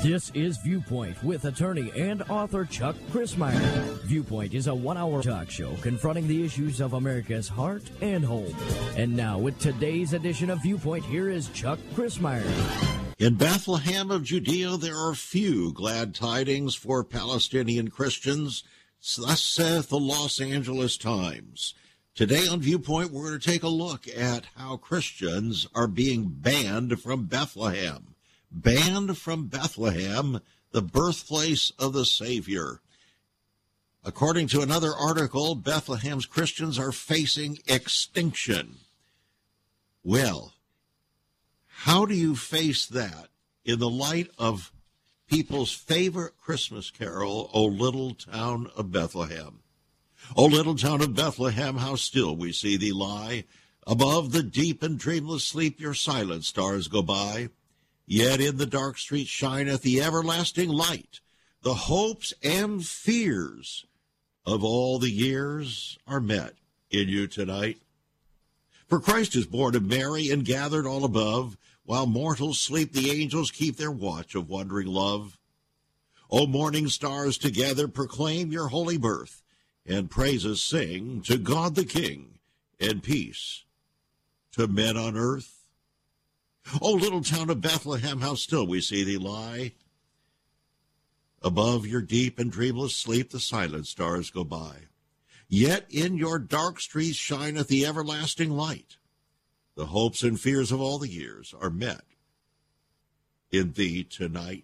This is Viewpoint with attorney and author Chuck Crismier. Viewpoint is a one-hour talk show confronting the issues of America's heart and home. And now, with today's edition of Viewpoint, here is Chuck Crismier. In Bethlehem of Judea, there are few glad tidings for Palestinian Christians. Thus saith the Los Angeles Times. Today on Viewpoint, we're going to take a look at how Christians are being banned from Bethlehem. Banned from Bethlehem, the birthplace of the Savior. According to another article, Bethlehem's Christians are facing extinction. Well, how do you face that in the light of people's favorite Christmas carol, O Little Town of Bethlehem? O little town of Bethlehem, how still we see thee lie. Above the deep and dreamless sleep your silent stars go by. Yet in the dark street shineth the everlasting light. The hopes and fears of all the years are met in you tonight. For Christ is born of Mary and gathered all above. While mortals sleep, the angels keep their watch of wondering love. O morning stars, together proclaim your holy birth, and praises sing to God the King, and peace to men on earth. O little town of Bethlehem, how still we see thee lie. Above your deep and dreamless sleep the silent stars go by. Yet in your dark streets shineth the everlasting light. The hopes and fears of all the years are met in thee tonight.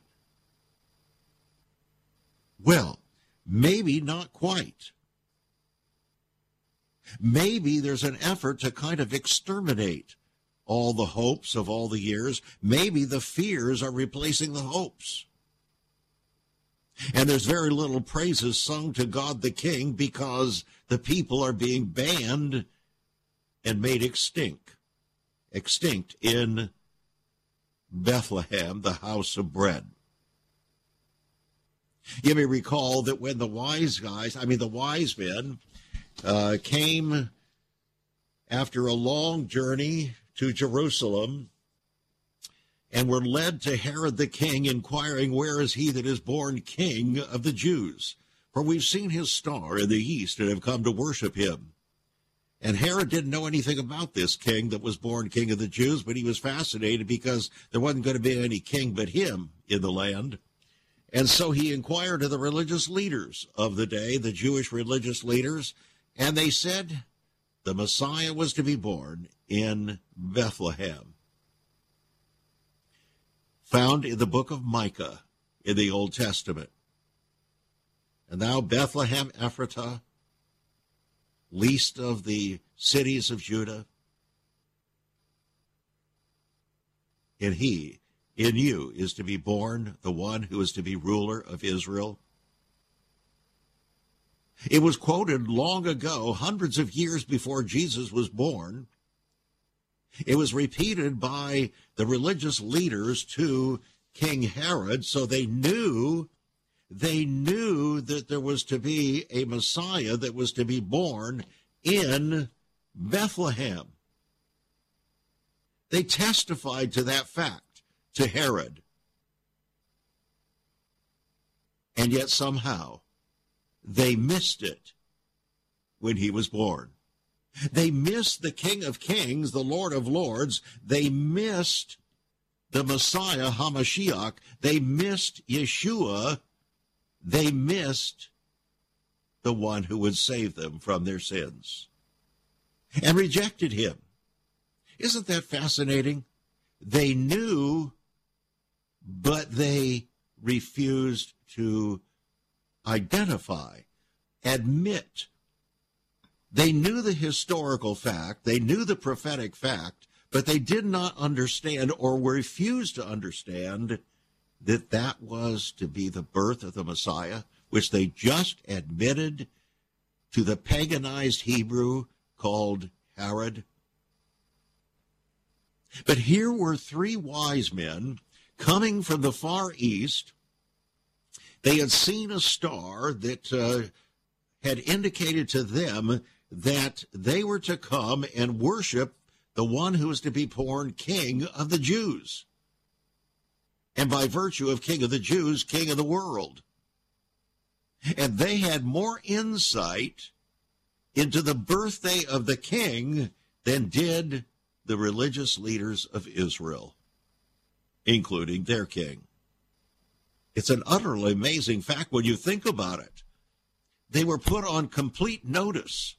Well, maybe not quite. Maybe there's an effort to kind of exterminate all the hopes of all the years. Maybe the fears are replacing the hopes. And there's very little praises sung to God the King because the people are being banned and made extinct in Bethlehem, the house of bread. You may recall that when the wise men came after a long journey to Jerusalem and were led to Herod the king, inquiring, where is he that is born king of the Jews? For we've seen his star in the east and have come to worship him. And Herod didn't know anything about this king that was born king of the Jews, but he was fascinated because there wasn't going to be any king but him in the land. And so he inquired of the religious leaders of the day, the Jewish religious leaders, and they said the Messiah was to be born in Bethlehem. Found in the book of Micah in the Old Testament. And thou, Bethlehem Ephratah, least of the cities of Judah, in you is to be born the one who is to be ruler of Israel. It was quoted long ago, hundreds of years before Jesus was born. It was repeated by the religious leaders to King Herod, so they knew that there was to be a Messiah that was to be born in Bethlehem. They testified to that fact to Herod. And yet somehow they missed it when he was born. They missed the King of Kings, the Lord of Lords. They missed the Messiah, Hamashiach. They missed Yeshua. They missed the one who would save them from their sins and rejected him. Isn't that fascinating? They knew, but they refused to identify, admit. They knew the historical fact, they knew the prophetic fact, but they did not understand or refused to understand that that was to be the birth of the Messiah, which they just admitted to the paganized Hebrew called Herod. But here were three wise men coming from the Far East. They had seen a star that had indicated to them that they were to come and worship the one who was to be born king of the Jews. and by virtue of King of the Jews, King of the world. And they had more insight into the birthday of the king than did the religious leaders of Israel, including their king. It's an utterly amazing fact when you think about it. They were put on complete notice.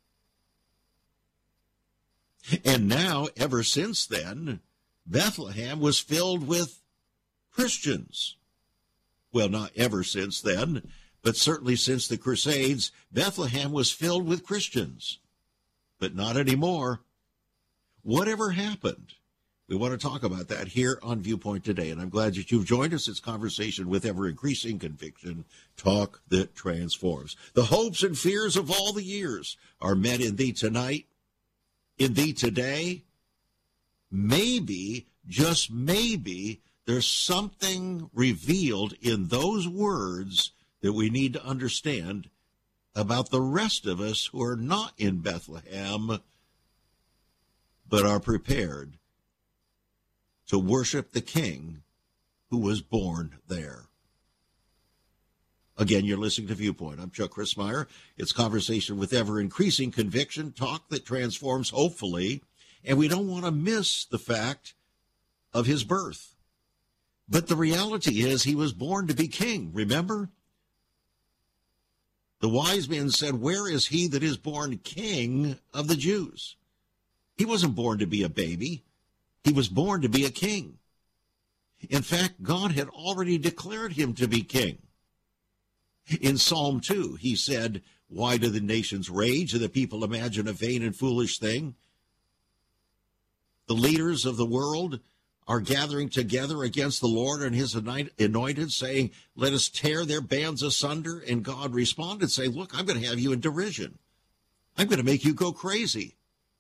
And now, ever since then, Bethlehem was filled with Christians. Well, not ever since then, but certainly since the Crusades, Bethlehem was filled with Christians. But not anymore. Whatever happened? We want to talk about that here on Viewpoint today, and I'm glad that you've joined us. It's conversation with ever-increasing conviction, talk that transforms. The hopes and fears of all the years are met in thee tonight, in thee today. Maybe, just maybe, there's something revealed in those words that we need to understand about the rest of us who are not in Bethlehem, but are prepared to worship the King who was born there. Again, you're listening to Viewpoint. I'm Chuck Crismier. It's conversation with ever-increasing conviction, talk that transforms, hopefully, and we don't want to miss the fact of his birth. But the reality is he was born to be king, remember? The wise men said, "Where is he that is born king of the Jews?" He wasn't born to be a baby. He was born to be a king. In fact, God had already declared him to be king. In Psalm 2, he said, "Why do the nations rage and the people imagine a vain and foolish thing?" The leaders of the world are gathering together against the Lord and his anointed, saying, "Let us tear their bands asunder." And God responded, saying, "Look, I'm going to have you in derision. I'm going to make you go crazy.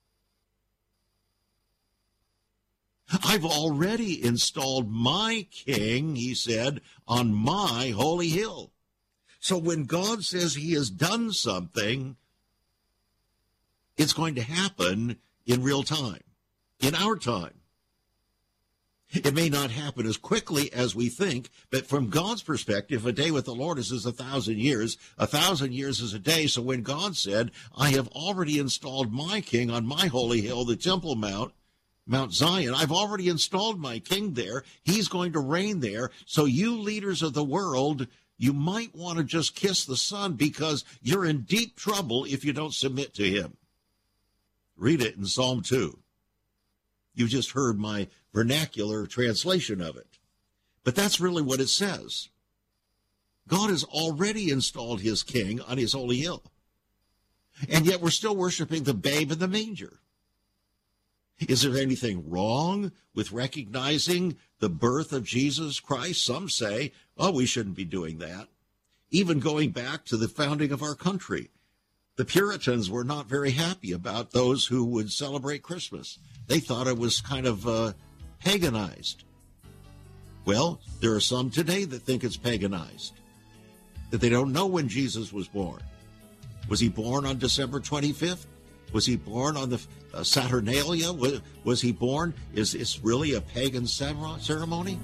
I've already installed my king," he said, "on my holy hill." So when God says he has done something, it's going to happen in real time, in our time. It may not happen as quickly as we think, but from God's perspective, a day with the Lord is as 1,000 years. 1,000 years is a day. So when God said, "I have already installed my king on my holy hill, the Temple Mount, Mount Zion, I've already installed my king there. He's going to reign there. So you leaders of the world, you might want to just kiss the Son because you're in deep trouble if you don't submit to him." Read it in Psalm 2. You just heard my vernacular translation of it. But that's really what it says. God has already installed his king on his holy hill. And yet we're still worshiping the babe in the manger. Is there anything wrong with recognizing the birth of Jesus Christ? Some say, "Oh, we shouldn't be doing that." Even going back to the founding of our country, the Puritans were not very happy about those who would celebrate Christmas. They thought it was kind of paganized. Well, there are some today that think it's paganized, that they don't know when Jesus was born. Was he born on December 25th? Was he born on the Saturnalia? Was he born? Is this really a pagan ceremony?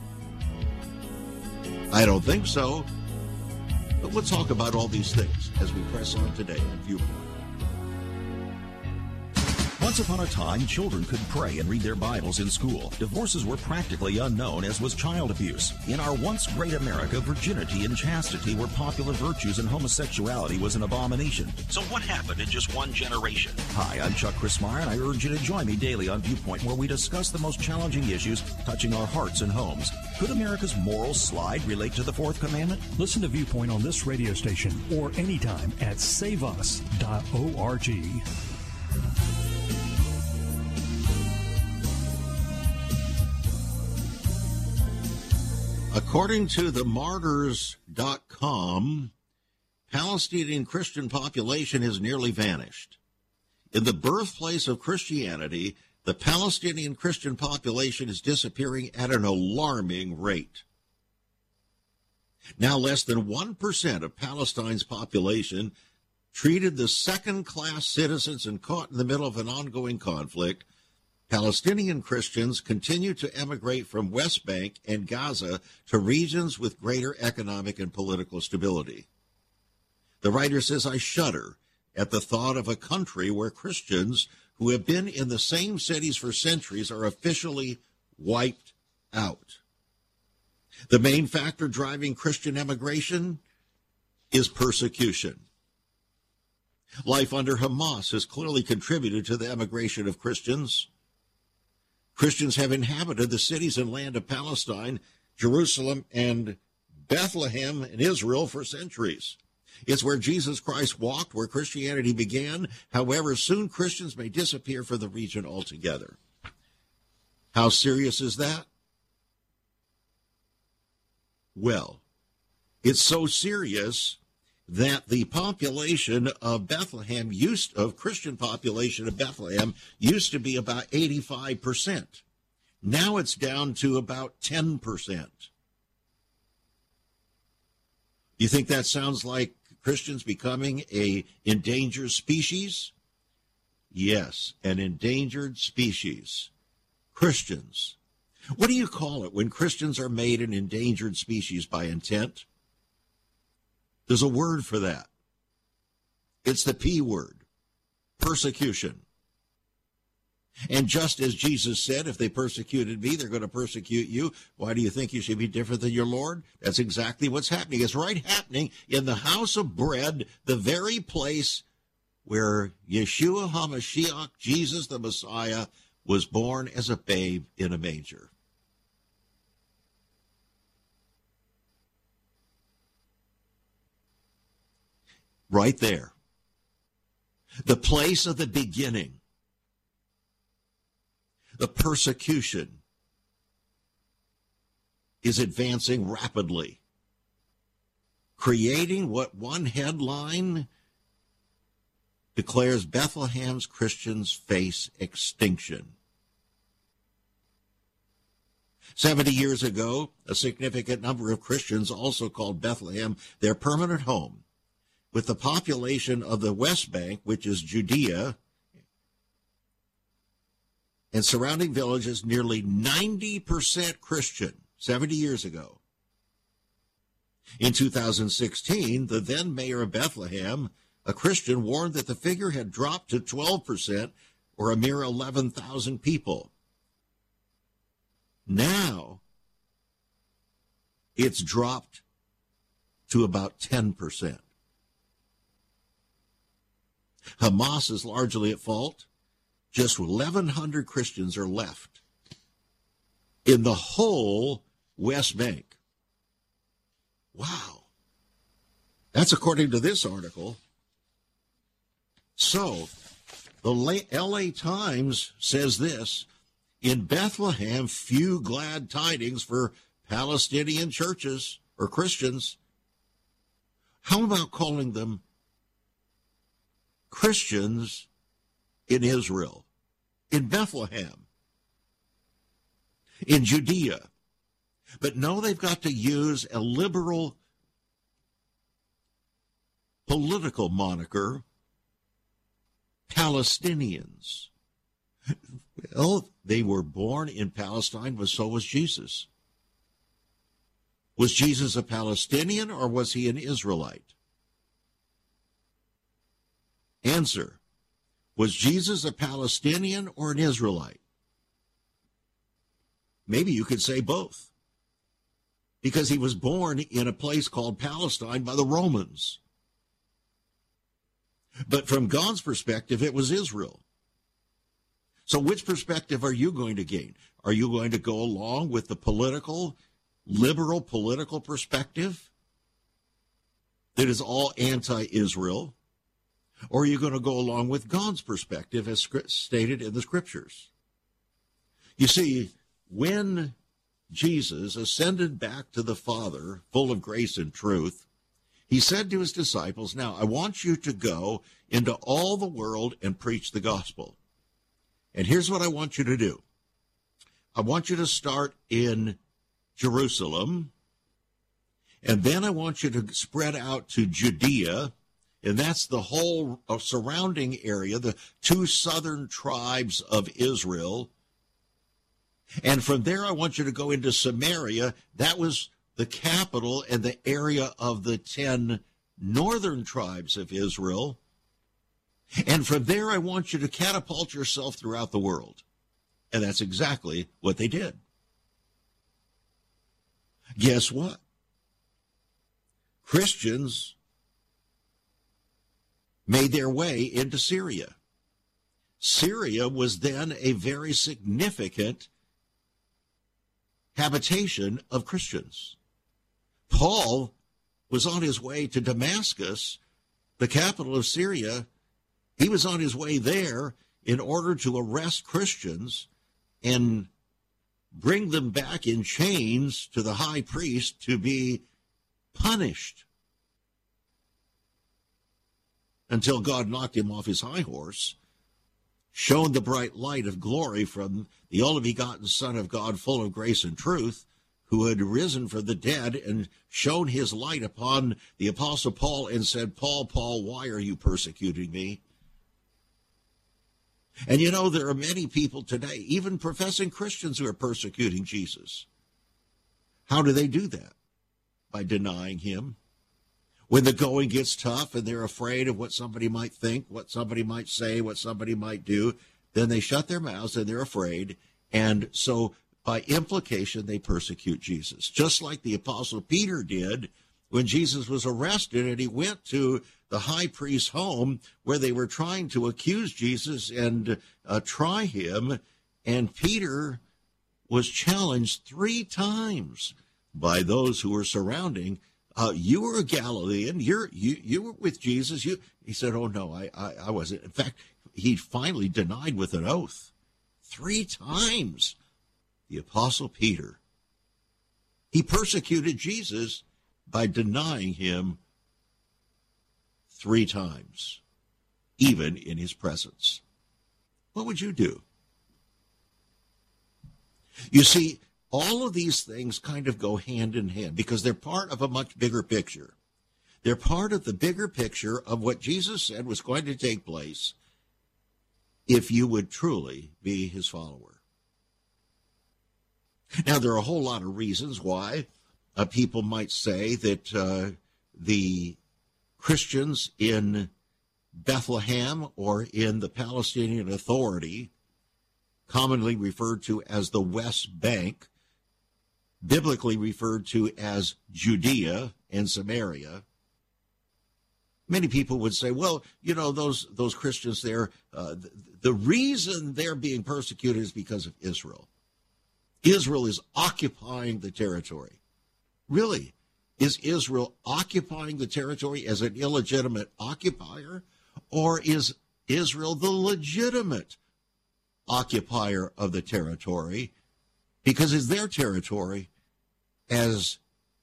I don't think so. But we'll talk about all these things as we press on today on Viewpoint. Once upon a time, children could pray and read their Bibles in school. Divorces were practically unknown, as was child abuse. In our once great America, virginity and chastity were popular virtues and homosexuality was an abomination. So what happened in just one generation? Hi, I'm Chuck Crismier, and I urge you to join me daily on Viewpoint, where we discuss the most challenging issues touching our hearts and homes. Could America's moral slide relate to the Fourth Commandment? Listen to Viewpoint on this radio station or anytime at saveus.org. According to the martyrs.com, Palestinian Christian population has nearly vanished. In the birthplace of Christianity, the Palestinian Christian population is disappearing at an alarming rate. Now less than 1% of Palestine's population, treated the second-class citizens and caught in the middle of an ongoing conflict, Palestinian Christians continue to emigrate from West Bank and Gaza to regions with greater economic and political stability. The writer says, I shudder at the thought of a country where Christians who have been in the same cities for centuries are officially wiped out. The main factor driving Christian emigration is persecution. Life under Hamas has clearly contributed to the emigration of Christians. Christians have inhabited the cities and land of Palestine, Jerusalem, and Bethlehem in Israel for centuries. It's where Jesus Christ walked, where Christianity began. However, soon Christians may disappear from the region altogether. How serious is that? Well, it's so serious that the population of Bethlehem Christian population of Bethlehem used to be about 85%. Now it's down to about 10%. You think that sounds like Christians becoming an endangered species? Yes, an endangered species. Christians. What do you call it when Christians are made an endangered species by intent? There's a word for that. It's the P word, persecution. And just as Jesus said, if they persecuted me, they're going to persecute you. Why do you think you should be different than your Lord? That's exactly what's happening. It's right happening in the house of bread, the very place where Yeshua HaMashiach, Jesus the Messiah, was born as a babe in a manger. Right there. The place of the beginning. The persecution is advancing rapidly, creating what one headline declares Bethlehem's Christians face extinction. 70 years ago, a significant number of Christians also called Bethlehem their permanent home, with the population of the West Bank, which is Judea, and surrounding villages nearly 90% Christian 70 years ago. In 2016, the then mayor of Bethlehem, a Christian, warned that the figure had dropped to 12%, or a mere 11,000 people. Now, it's dropped to about 10%. Hamas is largely at fault. Just 1,100 Christians are left in the whole West Bank. Wow. That's according to this article. So, the LA Times says this: in Bethlehem, few glad tidings for Palestinian churches or Christians. How about calling them Christians in Israel, in Bethlehem, in Judea? But no, they've got to use a liberal political moniker, Palestinians. Well, they were born in Palestine, but so was Jesus. Was Jesus a Palestinian or was he an Israelite? Answer: was Jesus a Palestinian or an Israelite? Maybe you could say both, because he was born in a place called Palestine by the Romans. But from God's perspective, it was Israel. So which perspective are you going to gain? Are you going to go along with the liberal political perspective that is all anti-Israel? Or are you going to go along with God's perspective as stated in the Scriptures? You see, when Jesus ascended back to the Father, full of grace and truth, he said to his disciples, now, I want you to go into all the world and preach the gospel. And here's what I want you to do. I want you to start in Jerusalem, and then I want you to spread out to Judea, and that's the whole surrounding area, the two southern tribes of Israel, And from there, I want you to go into Samaria. That was the capital and the area of the 10 northern tribes of Israel. And from there, I want you to catapult yourself throughout the world. And that's exactly what they did. Guess what? Christians made their way into Syria. Syria was then a very significant habitation of Christians. Paul was on his way to Damascus, the capital of Syria. He was on his way there in order to arrest Christians and bring them back in chains to the high priest to be punished until God knocked him off his high horse, shone the bright light of glory from the only begotten Son of God, full of grace and truth, who had risen from the dead, and shone his light upon the Apostle Paul and said, Paul, Paul, why are you persecuting me? And you know, there are many people today, even professing Christians, who are persecuting Jesus. How do they do that? By denying him. When the going gets tough and they're afraid of what somebody might think, what somebody might say, what somebody might do, then they shut their mouths and they're afraid. And so by implication, they persecute Jesus. Just like the Apostle Peter did when Jesus was arrested and he went to the high priest's home where they were trying to accuse Jesus and try him. And Peter was challenged 3 times by those who were surrounding. You were a Galilean. You were with Jesus. He said, oh, no, I wasn't. In fact, he finally denied with an oath 3 times. The Apostle Peter, he persecuted Jesus by denying him 3 times, even in his presence. What would you do? You see, all of these things kind of go hand in hand because they're part of a much bigger picture. They're part of the bigger picture of what Jesus said was going to take place if you would truly be his follower. Now, there are a whole lot of reasons why people might say that the Christians in Bethlehem or in the Palestinian Authority, commonly referred to as the West Bank, biblically referred to as Judea and Samaria, many people would say, well, you know, those Christians there, the reason they're being persecuted is because of Israel. Israel is occupying the territory. Really? Is Israel occupying the territory as an illegitimate occupier? Or is Israel the legitimate occupier of the territory? Because it's their territory as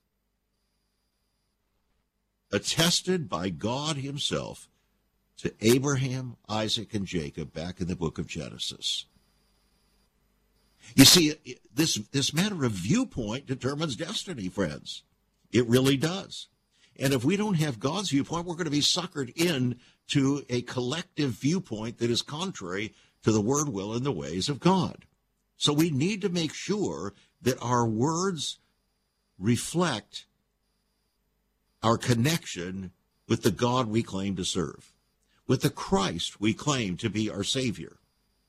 attested by God himself to Abraham, Isaac, and Jacob back in the book of Genesis. You see, this matter of viewpoint determines destiny, friends. It really does. And if we don't have God's viewpoint, we're going to be suckered into a collective viewpoint that is contrary to the word, will, and the ways of God. So we need to make sure that our words reflect our connection with the God we claim to serve, with the Christ we claim to be our Savior.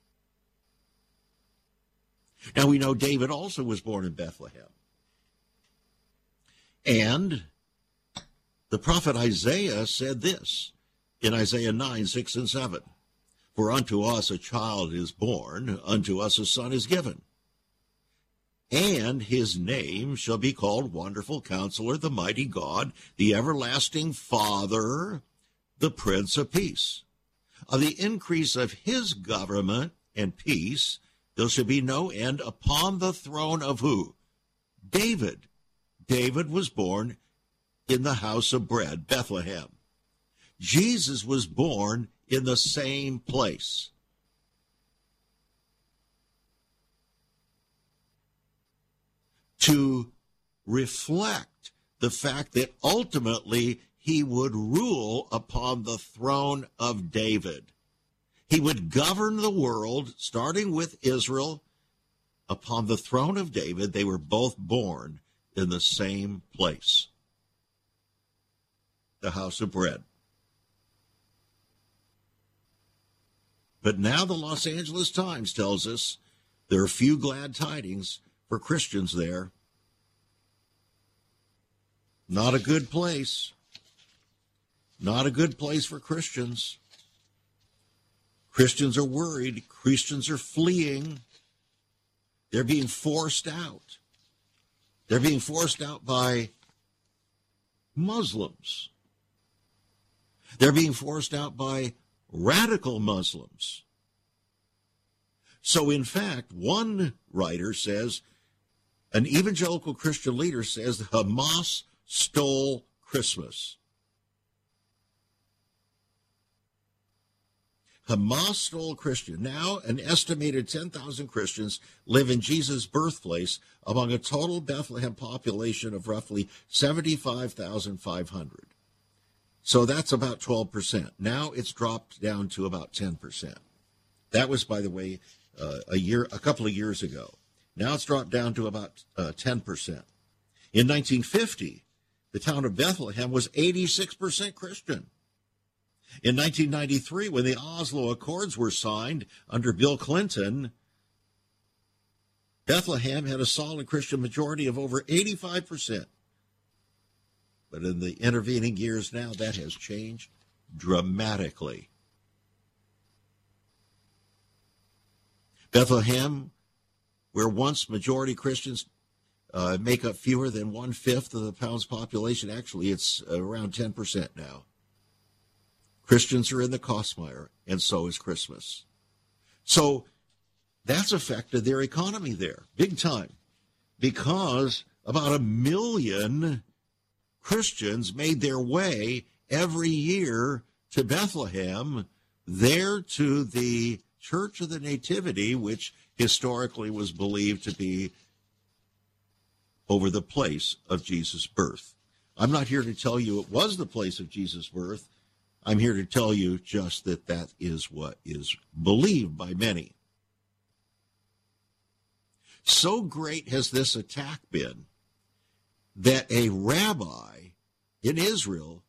Now, we know David also was born in Bethlehem. And the prophet Isaiah said this in Isaiah 9, 6, and 7. For unto us a child is born, unto us a son is given. And his name shall be called Wonderful Counselor, the Mighty God, the Everlasting Father, the Prince of Peace. Of the increase of his government and peace, there shall be no end upon the throne of who? David. David was born in the house of bread, Bethlehem. Jesus was born in the same place. To reflect the fact that ultimately he would rule upon the throne of David. He would govern the world, starting with Israel, upon the throne of David, they were both born in the same place, the house of bread. But now the Los Angeles Times tells us there are few glad tidings for Christians there. Not a good place. Not a good place for Christians. Christians are worried. Christians are fleeing. They're being forced out. They're being forced out by Muslims. They're being forced out by radical Muslims. So, in fact, one writer says, an evangelical Christian leader says, Hamas stole Christmas. Hamas stole Christian. Now, an estimated 10,000 Christians live in Jesus' birthplace among a total Bethlehem population of roughly 75,500. So that's about 12%. Now it's dropped down to about 10%. That was, by the way, a couple of years ago. Now it's dropped down to about 10%. In 1950, the town of Bethlehem was 86% Christian. In 1993, when the Oslo Accords were signed under Bill Clinton, Bethlehem had a solid Christian majority of over 85%. But in the intervening years now, that has changed dramatically. Bethlehem, where once majority Christians make up fewer than 1/5 of the town's population, actually it's around 10% now. Christians are in the quagmire, and so is Christmas. So that's affected their economy there, big time, because about 1 million Christians made their way every year to Bethlehem, there to the Church of the Nativity, which historically was believed to be over the place of Jesus' birth. I'm not here to tell you it was the place of Jesus' birth. I'm here to tell you just that that is what is believed by many. So great has this attack been that a rabbi in Israel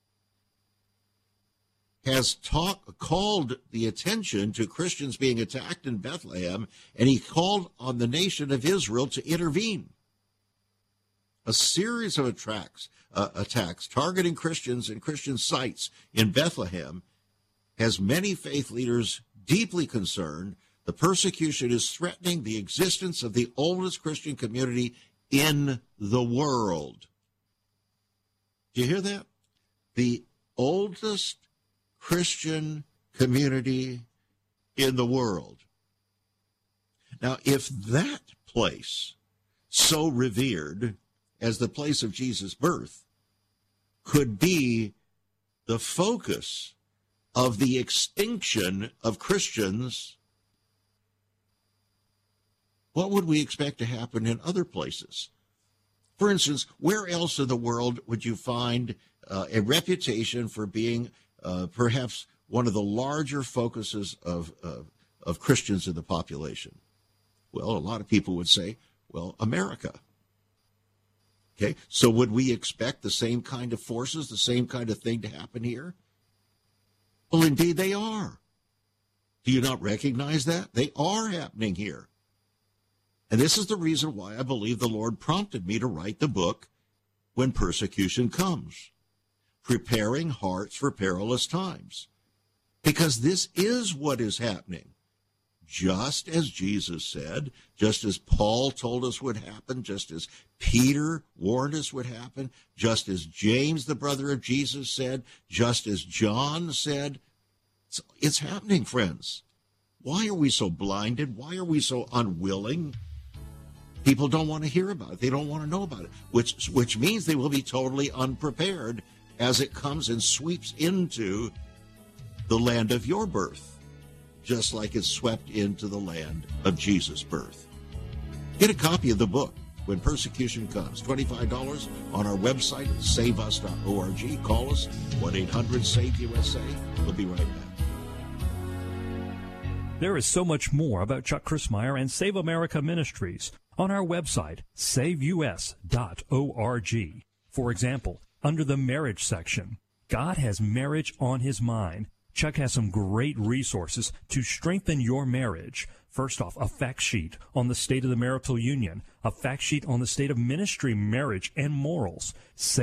has called the attention to Christians being attacked in Bethlehem, and he called on the nation of Israel to intervene. A series of attacks targeting Christians and Christian sites in Bethlehem has many faith leaders deeply concerned. The persecution is threatening the existence of the oldest Christian community in the world. Do you hear that? The oldest Christian community in the world. Now, if that place, so revered as the place of Jesus' birth, could be the focus of the extinction of Christians, what would we expect to happen in other places? For instance, where else in the world would you find a reputation for being perhaps one of the larger focuses of Christians in the population? Well, a lot of people would say, well, America. Okay, so would we expect the same kind of forces, the same kind of thing to happen here? Well, indeed they are. Do you not recognize that? They are happening here. And this is the reason why I believe the Lord prompted me to write the book, When Persecution Comes, Preparing Hearts for Perilous Times. Because this is what is happening. Just as Jesus said, just as Paul told us would happen, just as Peter warned us would happen, just as James, the brother of Jesus, said, just as John said, it's happening, friends. Why are we so blinded? Why are we so unwilling? People don't want to hear about it. They don't want to know about it, which means they will be totally unprepared as it comes and sweeps into the land of your birth, just like it swept into the land of Jesus' birth. Get a copy of the book, When Persecution Comes. $25 on our website at saveus.org. Call us, 1-800-SAVE-USA. We'll be right back. There is so much more about Chuck Crismier and Save America Ministries on our website, saveus.org. For example, under the marriage section, God has marriage on his mind. Chuck has some great resources to strengthen your marriage. First off, a fact sheet on the state of the marital union, a fact sheet on the state of ministry, marriage, and morals.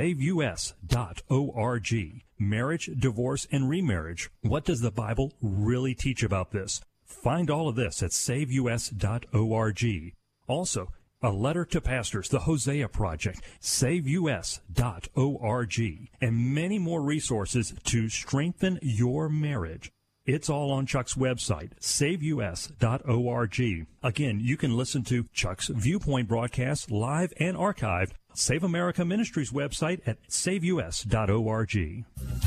SaveUS.org. Marriage, divorce, and remarriage. What does the Bible really teach about this? Find all of this at SaveUS.org. Also, a letter to pastors, the Hosea Project, SaveUS.org, and many more resources to strengthen your marriage. It's all on Chuck's website, SaveUS.org. Again, you can listen to Chuck's Viewpoint broadcast live and archived. Save America Ministries website at SaveUS.org.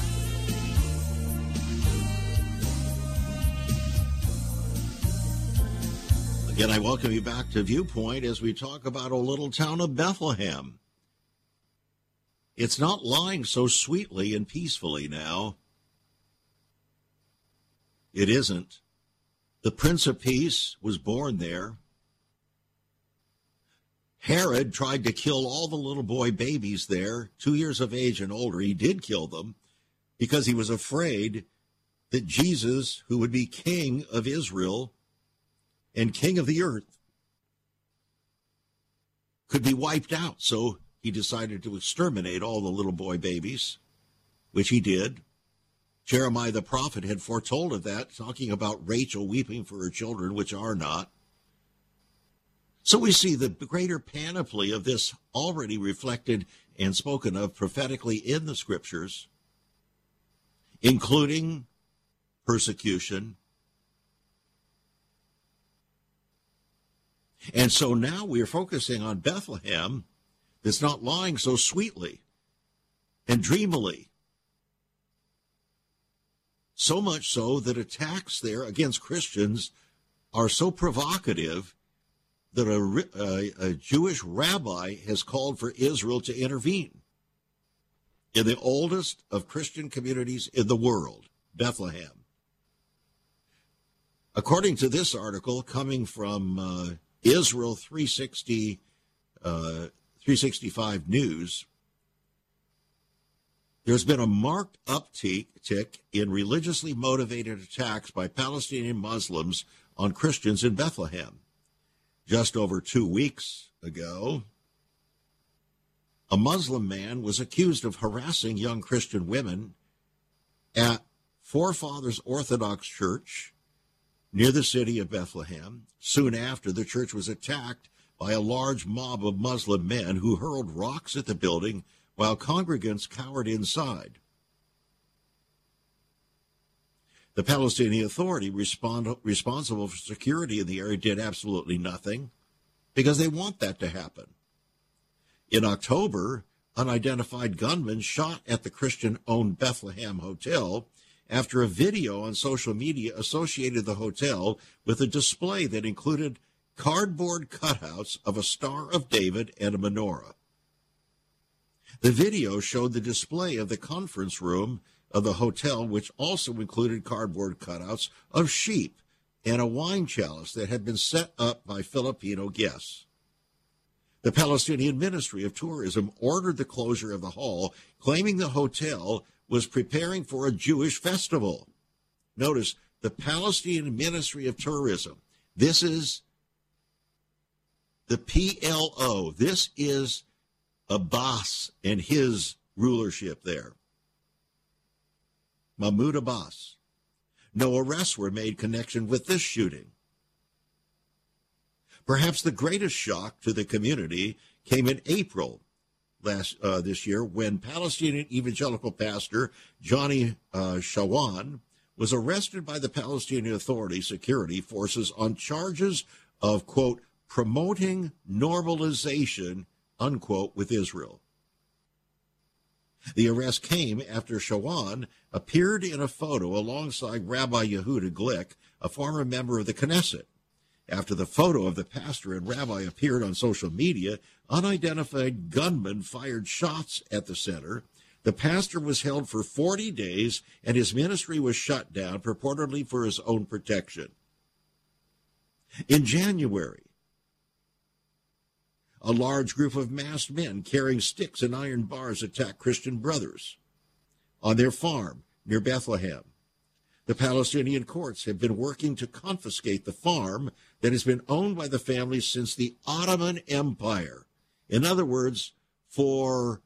Again, I welcome you back to Viewpoint as we talk about a little town of Bethlehem. It's not lying so sweetly and peacefully now. It isn't. The Prince of Peace was born there. Herod tried to kill all the little boy babies there, 2 years of age and older. He did kill them because he was afraid that Jesus, who would be king of Israel and king of the earth, could be wiped out. So he decided to exterminate all the little boy babies, which he did. Jeremiah the prophet had foretold of that, talking about Rachel weeping for her children, which are not. So we see the greater panoply of this already reflected and spoken of prophetically in the scriptures, including persecution. And so now we are focusing on Bethlehem that's not lying so sweetly and dreamily. So much so that attacks there against Christians are so provocative that a Jewish rabbi has called for Israel to intervene in the oldest of Christian communities in the world, Bethlehem. According to this article coming from Israel 365 News, there's been a marked uptick in religiously motivated attacks by Palestinian Muslims on Christians in Bethlehem. Just over 2 weeks ago, a Muslim man was accused of harassing young Christian women at Forefathers Orthodox Church near the city of Bethlehem. Soon after, the church was attacked by a large mob of Muslim men who hurled rocks at the building while congregants cowered inside. The Palestinian Authority responsible for security in the area did absolutely nothing because they want that to happen. In October, unidentified gunmen shot at the Christian-owned Bethlehem Hotel after a video on social media associated the hotel with a display that included cardboard cutouts of a Star of David and a menorah. The video showed the display of the conference room of the hotel, which also included cardboard cutouts of sheep and a wine chalice that had been set up by Filipino guests. The Palestinian Ministry of Tourism ordered the closure of the hall, claiming the hotel was preparing for a Jewish festival. Notice, the Palestinian Ministry of Tourism. This is the PLO. This is Abbas and his rulership there. Mahmoud Abbas. No arrests were made in connection with this shooting. Perhaps the greatest shock to the community came in April this year when Palestinian evangelical pastor Johnny Shawan was arrested by the Palestinian Authority security forces on charges of, quote, promoting normalization, unquote, with Israel. The arrest came after Shawan appeared in a photo alongside Rabbi Yehuda Glick, a former member of the Knesset. After the photo of the pastor and rabbi appeared on social media, unidentified gunmen fired shots at the center. The pastor was held for 40 days, and his ministry was shut down, purportedly for his own protection. In January, a large group of masked men carrying sticks and iron bars attacked Christian brothers on their farm near Bethlehem. The Palestinian courts have been working to confiscate the farm that has been owned by the family since the Ottoman Empire. In other words, for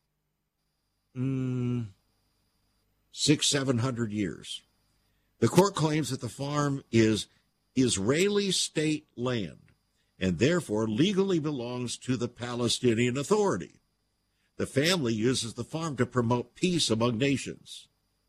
600-700 years. The court claims that the farm is Israeli state land and therefore legally belongs to the Palestinian Authority. The family uses the farm to promote peace among nations.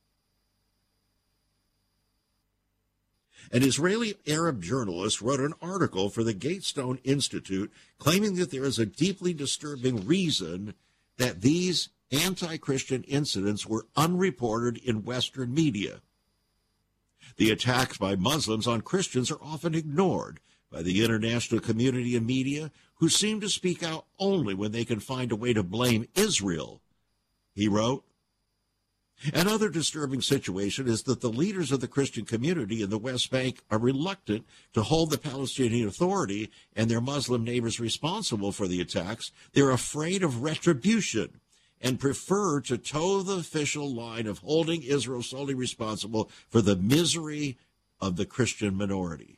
An Israeli Arab journalist wrote an article for the Gatestone Institute claiming that there is a deeply disturbing reason that these anti-Christian incidents were unreported in Western media. The attacks by Muslims on Christians are often ignored by the international community and media, who seem to speak out only when they can find a way to blame Israel, he wrote. Another disturbing situation is that the leaders of the Christian community in the West Bank are reluctant to hold the Palestinian Authority and their Muslim neighbors responsible for the attacks. They're afraid of retribution and prefer to toe the official line of holding Israel solely responsible for the misery of the Christian minority.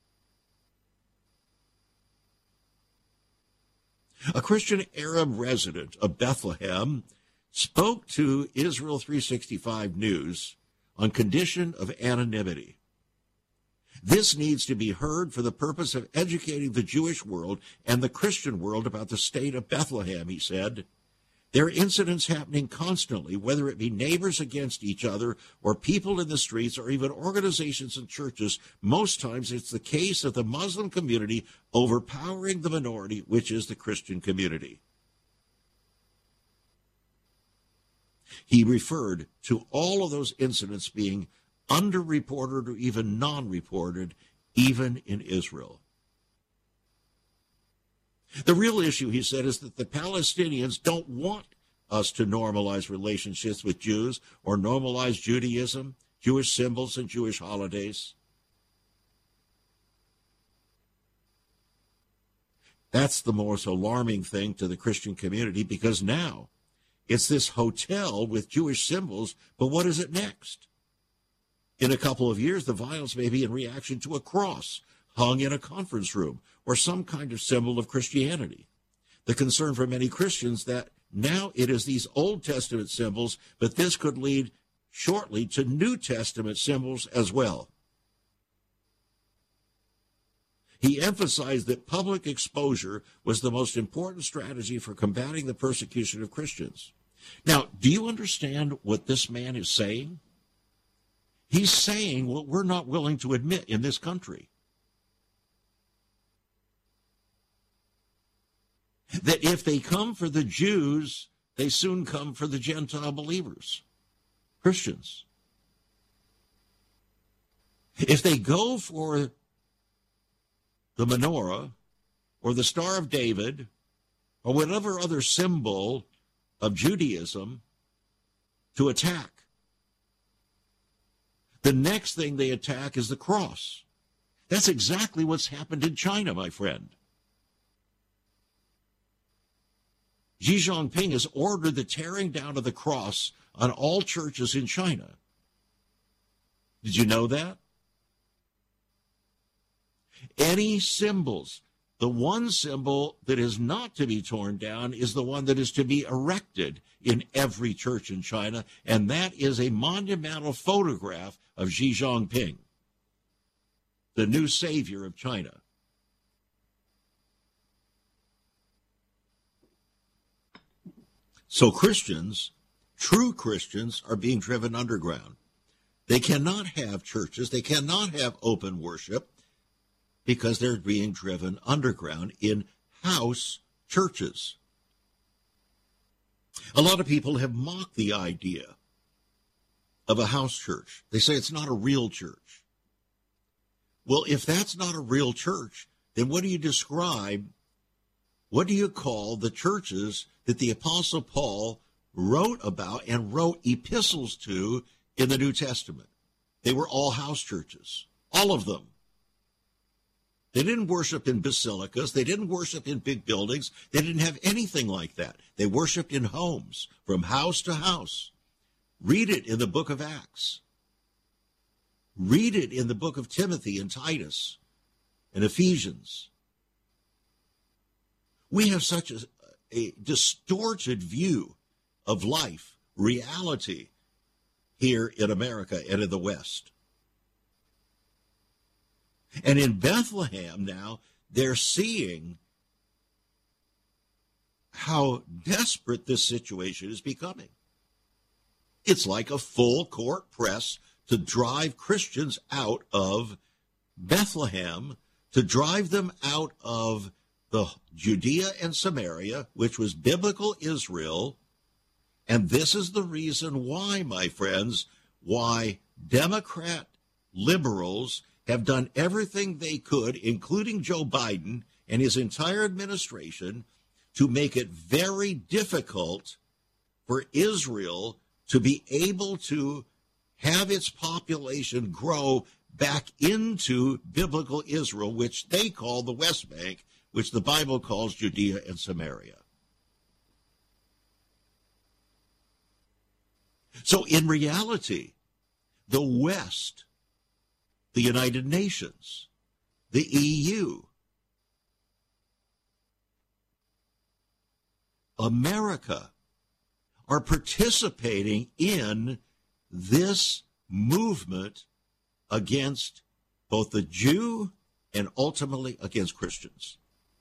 A Christian Arab resident of Bethlehem spoke to Israel 365 News on condition of anonymity. This needs to be heard for the purpose of educating the Jewish world and the Christian world about the state of Bethlehem, he said. There are incidents happening constantly, whether it be neighbors against each other or people in the streets or even organizations and churches. Most times it's the case of the Muslim community overpowering the minority, which is the Christian community. He referred to all of those incidents being underreported or even non-reported, even in Israel. The real issue, he said, is that the Palestinians don't want us to normalize relationships with Jews or normalize Judaism, Jewish symbols, and Jewish holidays. That's the most alarming thing to the Christian community, because now it's this hotel with Jewish symbols, but what is it next? In a couple of years, the violence may be in reaction to a cross hung in a conference room or some kind of symbol of Christianity. The concern for many Christians that now it is these Old Testament symbols, but this could lead shortly to New Testament symbols as well. He emphasized that public exposure was the most important strategy for combating the persecution of Christians. Now, do you understand what this man is saying? He's saying what we're not willing to admit in this country. That if they come for the Jews, they soon come for the Gentile believers, Christians. If they go for the menorah or the Star of David or whatever other symbol of Judaism to attack, the next thing they attack is the cross. That's exactly what's happened in China, my friend. Xi Jinping has ordered the tearing down of the cross on all churches in China. Did you know that? Any symbols. The one symbol that is not to be torn down is the one that is to be erected in every church in China, and that is a monumental photograph of Xi Jinping, the new savior of China. So Christians, true Christians, are being driven underground. They cannot have churches, they cannot have open worship, because they're being driven underground in house churches. A lot of people have mocked the idea of a house church. They say it's not a real church. Well, if that's not a real church, then what do you call the churches that the Apostle Paul wrote about and wrote epistles to in the New Testament? They were all house churches, all of them. They didn't worship in basilicas. They didn't worship in big buildings. They didn't have anything like that. They worshiped in homes, from house to house. Read it in the book of Acts. Read it in the book of Timothy and Titus and Ephesians. We have such a distorted view of life, reality, here in America and in the West. And in Bethlehem now, they're seeing how desperate this situation is becoming. It's like a full court press to drive Christians out of Bethlehem, to drive them out of the Judea and Samaria, which was biblical Israel. And this is the reason why, my friends, why Democrat liberals have done everything they could, including Joe Biden and his entire administration, to make it very difficult for Israel to be able to have its population grow back into biblical Israel, which they call the West Bank, which the Bible calls Judea and Samaria. So in reality, the West, the United Nations, the EU, America are participating in this movement against both the Jew and ultimately against Christians.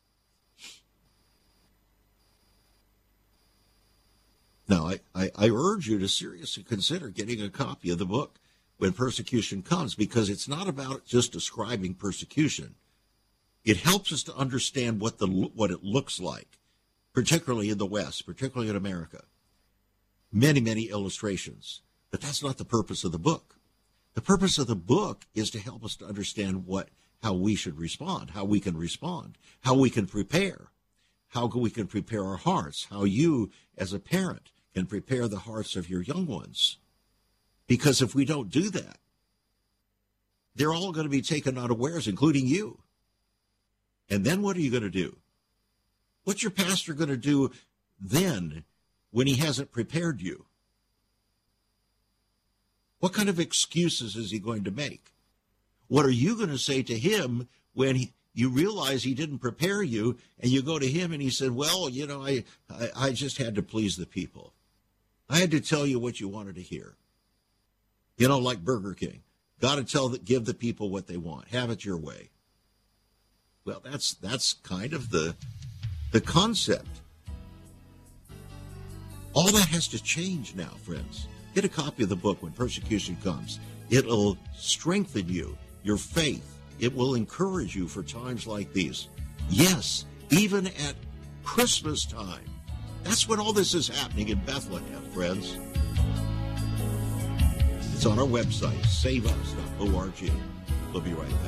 Now, I urge you to seriously consider getting a copy of the book When Persecution Comes, because it's not about just describing persecution. It helps us to understand what it looks like, particularly in the West, particularly in America. Many, many illustrations. But that's not the purpose of the book. The purpose of the book is to help us to understand how we should respond, how we can respond, how we can prepare, how we can prepare our hearts, how you, as a parent, can prepare the hearts of your young ones. Because if we don't do that, they're all going to be taken unawares, including you. And then what are you going to do? What's your pastor going to do then when he hasn't prepared you? What kind of excuses is he going to make? What are you going to say to him when you realize he didn't prepare you, and you go to him and he said, well, I just had to please the people. I had to tell you what you wanted to hear. Like Burger King. Got to give the people what they want. Have it your way. Well, that's kind of the concept. All that has to change now, friends. Get a copy of the book When Persecution Comes. It'll strengthen you, your faith. It will encourage you for times like these. Yes, even at Christmas time. That's when all this is happening in Bethlehem, friends. It's on our website, saveus.org. We'll be right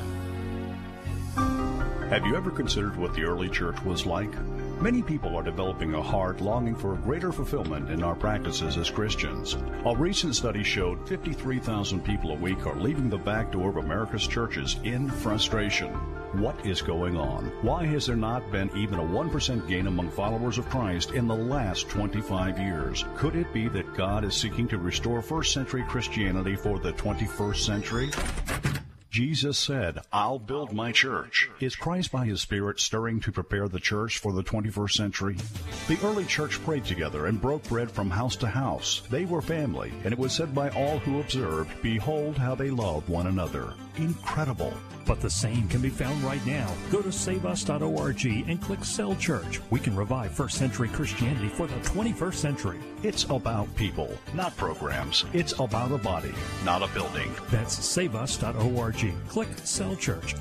back. Have you ever considered what the early church was like? Many people are developing a heart longing for greater fulfillment in our practices as Christians. A recent study showed 53,000 people a week are leaving the back door of America's churches in frustration. What is going on? Why has there not been even a 1% gain among followers of Christ in the last 25 years? Could it be that God is seeking to restore first century Christianity for the 21st century? Jesus said, I'll build my church. Is Christ by his Spirit stirring to prepare the church for the 21st century? The early church prayed together and broke bread from house to house. They were family, and it was said by all who observed, behold how they love one another. Incredible. But the same can be found right now. Go to saveus.org and click Cell Church. We can revive first century Christianity for the 21st century. It's about people, not programs. It's about a body, not a building. That's saveus.org. Click Cell Church.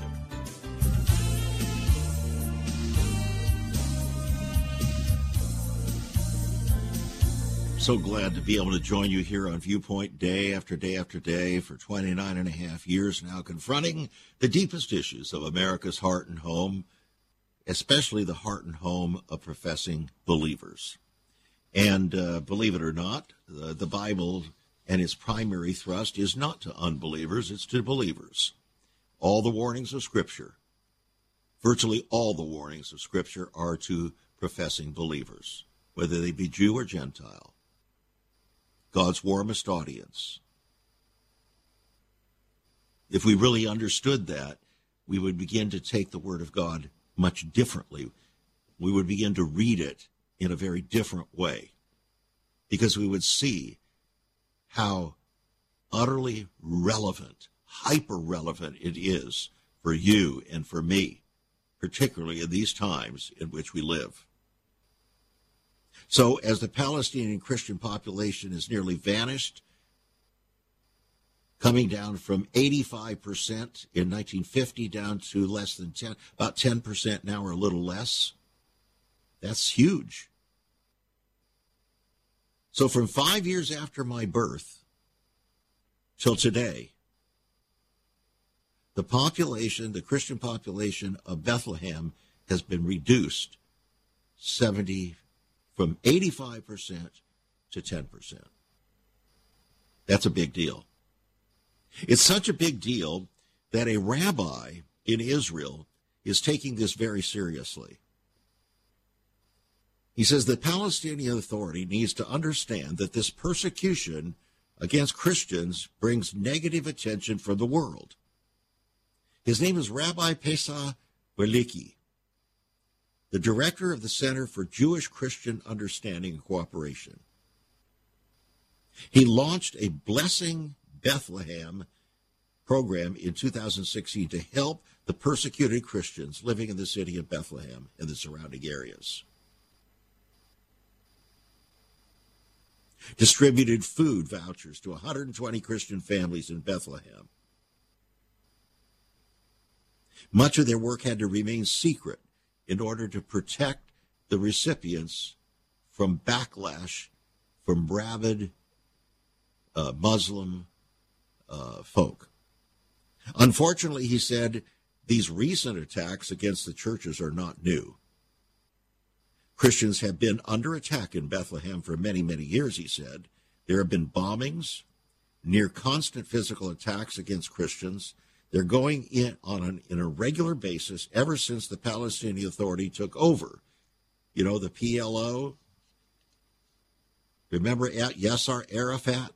So glad to be able to join you here on Viewpoint day after day after day for 29 and a half years now, confronting the deepest issues of America's heart and home, especially the heart and home of professing believers. And believe it or not, the Bible and its primary thrust is not to unbelievers, it's to believers. All the warnings of Scripture Virtually all the warnings of Scripture are to professing believers, whether they be Jew or Gentile, God's warmest audience. If we really understood that, we would begin to take the Word of God much differently. We would begin to read it in a very different way, because we would see how utterly relevant, hyper-relevant it is for you and for me, particularly in these times in which we live. So as the Palestinian Christian population has nearly vanished, coming down from 85% in 1950 down to less than 10, about 10% now or a little less, that's huge. So from 5 years after my birth till today, the population, the Christian population of Bethlehem has been reduced from 85% to 10%. That's a big deal. It's such a big deal that a rabbi in Israel is taking this very seriously. He says the Palestinian Authority needs to understand that this persecution against Christians brings negative attention from the world. His name is Rabbi Pesach Berlicki, the director of the Center for Jewish Christian Understanding and Cooperation. He launched a Blessing Bethlehem program in 2016 to help the persecuted Christians living in the city of Bethlehem and the surrounding areas. Distributed food vouchers to 120 Christian families in Bethlehem. Much of their work had to remain secret in order to protect the recipients from backlash from rabid Muslim folk. Unfortunately, he said, these recent attacks against the churches are not new. Christians have been under attack in Bethlehem for many, many years, he said. There have been bombings, near constant physical attacks against Christians. They're going in on a regular basis ever since the Palestinian Authority took over. You know, the PLO. Remember Yasser Arafat?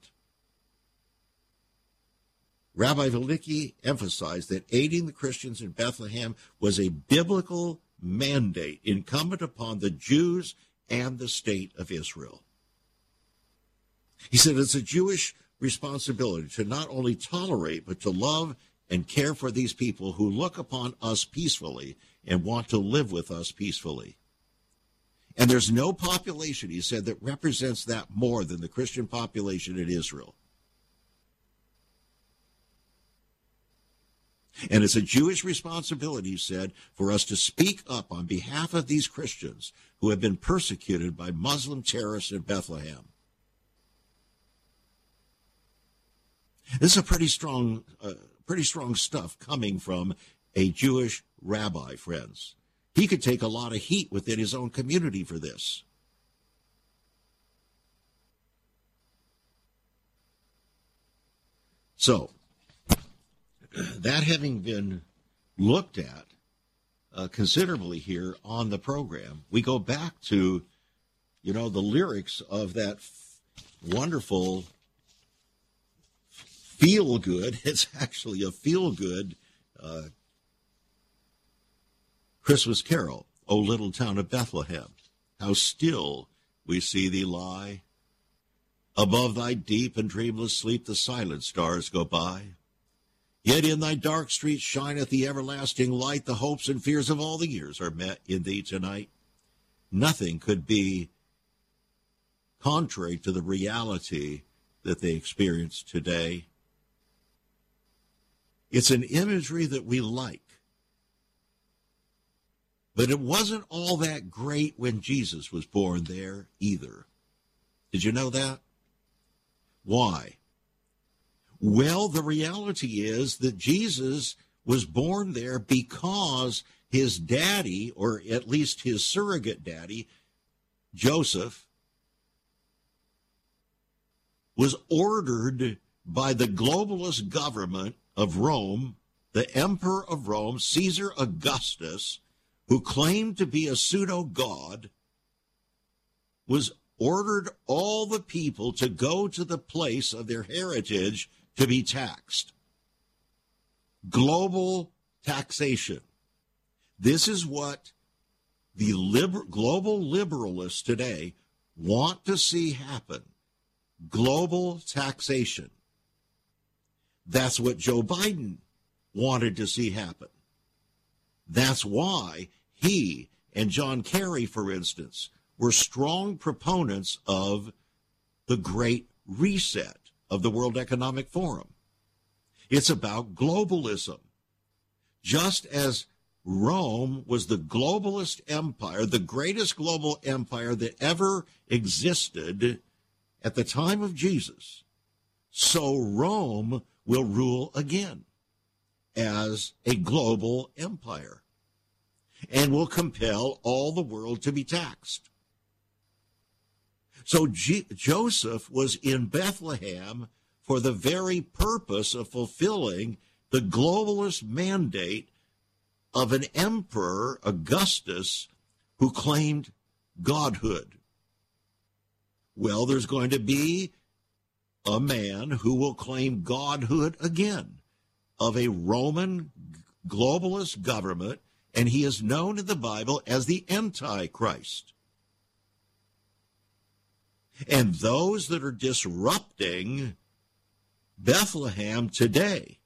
Rabbi Berlicki emphasized that aiding the Christians in Bethlehem was a biblical mandate incumbent upon the Jews and the state of Israel. He said it's a Jewish responsibility to not only tolerate, but to love and care for these people who look upon us peacefully and want to live with us peacefully. And there's no population, he said, that represents that more than the Christian population in Israel. And it's a Jewish responsibility, he said, for us to speak up on behalf of these Christians who have been persecuted by Muslim terrorists in Bethlehem. This is a pretty strong stuff coming from a Jewish rabbi, friends. He could take a lot of heat within his own community for this. So, that having been looked at considerably here on the program, we go back to, the lyrics of that wonderful feel-good, it's actually a feel-good Christmas carol, O Little Town of Bethlehem, how still we see thee lie. Above thy deep and dreamless sleep the silent stars go by. Yet in thy dark streets shineth the everlasting light. The hopes and fears of all the years are met in thee tonight. Nothing could be contrary to the reality that they experience today. It's an imagery that we like. But it wasn't all that great when Jesus was born there either. Did you know that? Why? Well, the reality is that Jesus was born there because his daddy, or at least his surrogate daddy, Joseph, was ordered by the globalist government of Rome, the emperor of Rome, Caesar Augustus, who claimed to be a pseudo-god, was ordered all the people to go to the place of their heritage to be taxed. Global taxation. This is what the global liberalists today want to see happen. Global taxation. That's what Joe Biden wanted to see happen. That's why he and John Kerry, for instance, were strong proponents of the Great Reset of the World Economic Forum. It's about globalism. Just as Rome was the globalist empire, the greatest global empire that ever existed at the time of Jesus, so Rome will rule again as a global empire and will compel all the world to be taxed. So Joseph was in Bethlehem for the very purpose of fulfilling the globalist mandate of an emperor, Augustus, who claimed godhood. Well, there's going to be a man who will claim godhood again of a Roman globalist government, and he is known in the Bible as the Antichrist. And those that are disrupting Bethlehem today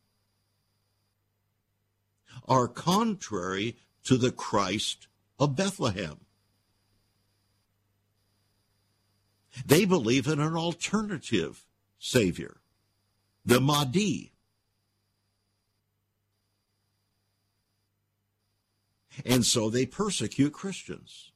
are contrary to the Christ of Bethlehem. They believe in an alternative Savior, the Mahdi. And so they persecute Christians.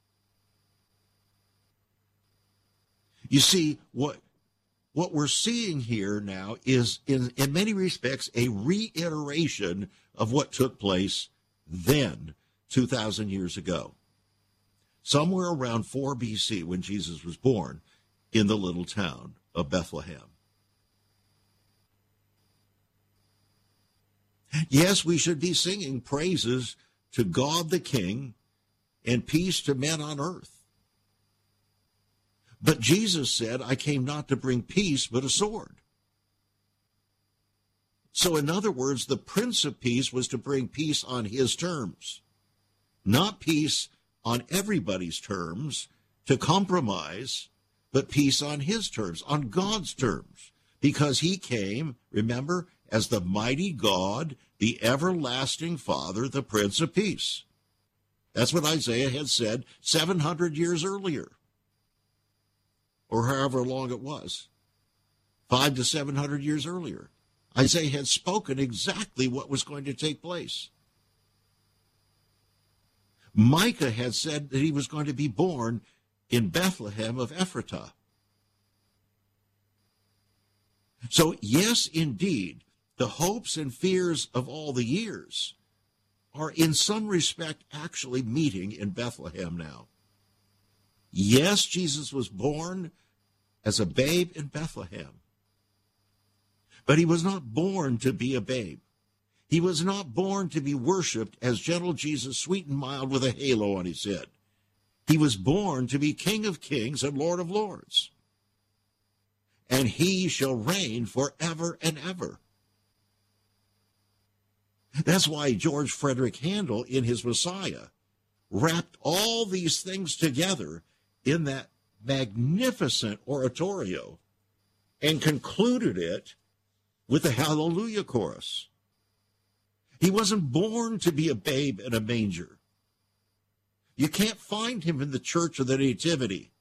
You see, what we're seeing here now is, in many respects, a reiteration of what took place then, 2,000 years ago. Somewhere around 4 BC, when Jesus was born in the little town of Bethlehem. Yes, we should be singing praises to God the King and peace to men on earth. But Jesus said, I came not to bring peace, but a sword. So in other words, the Prince of Peace was to bring peace on his terms, not peace on everybody's terms to compromise, but peace on his terms, on God's terms, because he came, remember, as the mighty God, the everlasting Father, the Prince of Peace. That's what Isaiah had said 700 years earlier, or however long it was, 500 to 700 years earlier. Isaiah had spoken exactly what was going to take place. Micah had said that he was going to be born in Bethlehem of Ephratah. So, yes, indeed, the hopes and fears of all the years are in some respect actually meeting in Bethlehem now. Yes, Jesus was born as a babe in Bethlehem, but he was not born to be a babe. He was not born to be worshipped as gentle Jesus, sweet and mild with a halo on his head. He was born to be King of Kings and Lord of Lords. And he shall reign forever and ever. That's why George Frederick Handel, in his Messiah, wrapped all these things together in that magnificent oratorio and concluded it with the Hallelujah chorus. He wasn't born to be a babe in a manger. You can't find him in the Church of the Nativity.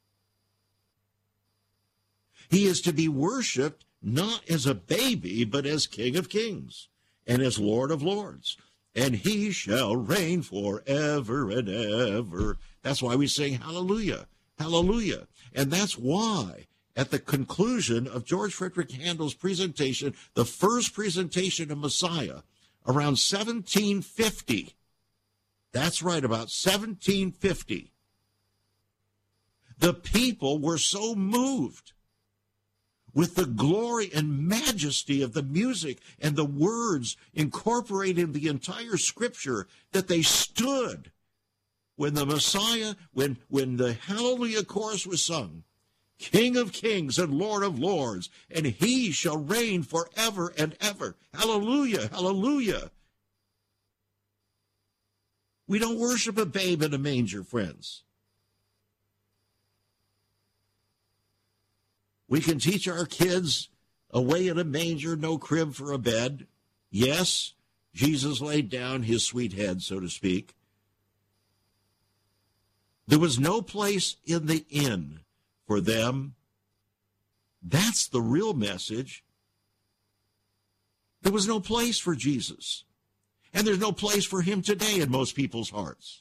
He is to be worshipped not as a baby, but as King of Kings and as Lord of Lords. And he shall reign forever and ever. That's why we sing hallelujah, hallelujah. And that's why at the conclusion of George Frederick Handel's presentation, the first presentation of Messiah, around 1750, that's right, about 1750, the people were so moved with the glory and majesty of the music and the words incorporating the entire Scripture, that they stood when the Messiah, when the Hallelujah chorus was sung, King of kings and Lord of lords, and he shall reign forever and ever. Hallelujah, hallelujah. We don't worship a babe in a manger, friends. We can teach our kids away in a manger, no crib for a bed. Yes, Jesus laid down his sweet head, so to speak. There was no place in the inn for them. That's the real message. There was no place for Jesus. And there's no place for him today in most people's hearts.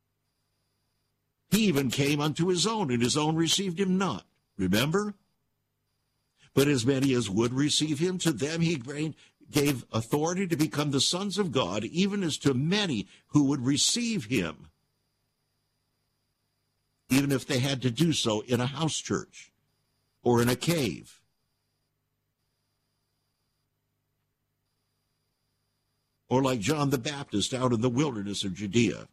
He even came unto his own, and his own received him not. Remember? But as many as would receive him, to them he gave authority to become the sons of God, even as to many who would receive him, even if they had to do so in a house church or in a cave. Or like John the Baptist out in the wilderness of Judea.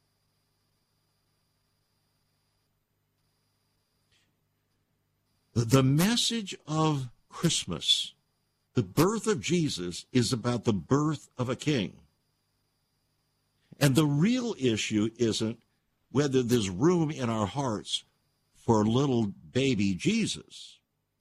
The message of Christmas, the birth of Jesus, is about the birth of a king. And the real issue isn't whether there's room in our hearts for little baby Jesus.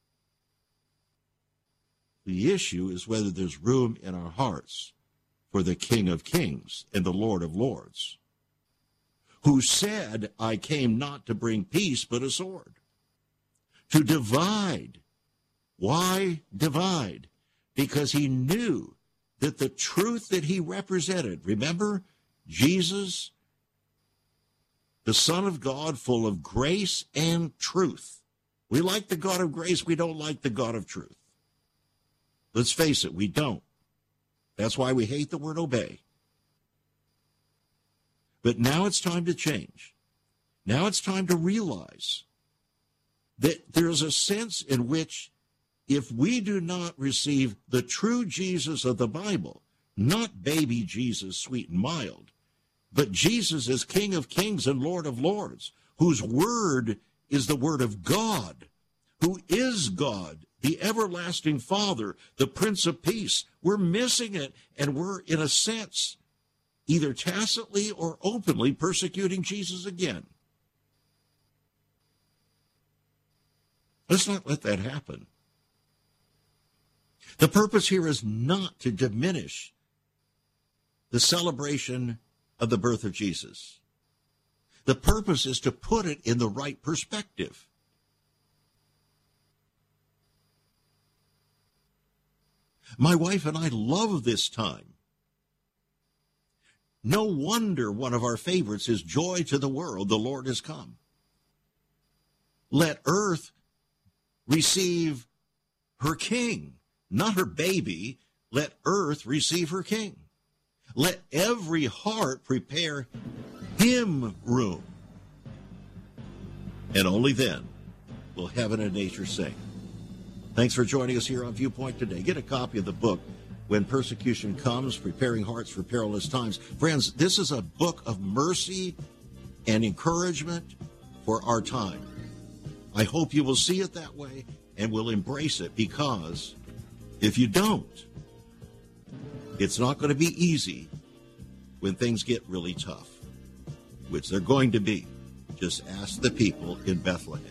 The issue is whether there's room in our hearts for the King of Kings and the Lord of Lords, who said, I came not to bring peace, but a sword. To divide. Why divide? Because he knew that the truth that he represented, remember, Jesus, the Son of God, full of grace and truth. We like the God of grace, we don't like the God of truth. Let's face it, we don't. That's why we hate the word obey. But now it's time to change. Now it's time to realize that there's a sense in which if we do not receive the true Jesus of the Bible, not baby Jesus, sweet and mild, but Jesus as King of kings and Lord of lords, whose word is the word of God, who is God, the everlasting Father, the Prince of Peace, we're missing it, and we're, in a sense, either tacitly or openly persecuting Jesus again. Let's not let that happen. The purpose here is not to diminish the celebration of the birth of Jesus. The purpose is to put it in the right perspective. My wife and I love this time. No wonder one of our favorites is Joy to the World, the Lord has come. Let earth receive her king, not her baby. Let earth receive her king. Let every heart prepare him room. And only then will heaven and nature sing. Thanks for joining us here on Viewpoint today. Get a copy of the book, When Persecution Comes, Preparing Hearts for Perilous Times. Friends, this is a book of mercy and encouragement for our time. I hope you will see it that way and will embrace it, because if you don't, it's not going to be easy when things get really tough, which they're going to be. Just ask the people in Bethlehem.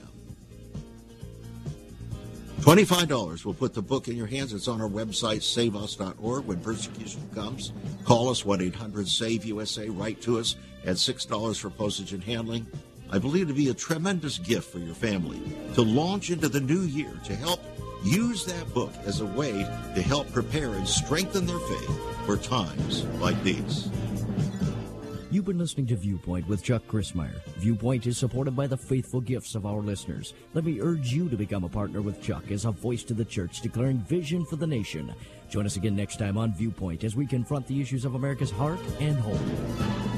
$25 will put the book in your hands. It's on our website, saveus.org. When persecution comes, call us, 1-800-SAVE-USA. Write to us at $6 for postage and handling. I believe it to be a tremendous gift for your family to launch into the new year, to help use that book as a way to help prepare and strengthen their faith for times like these. You've been listening to Viewpoint with Chuck Crismier. Viewpoint is supported by the faithful gifts of our listeners. Let me urge you to become a partner with Chuck as a voice to the church, declaring vision for the nation. Join us again next time on Viewpoint as we confront the issues of America's heart and home.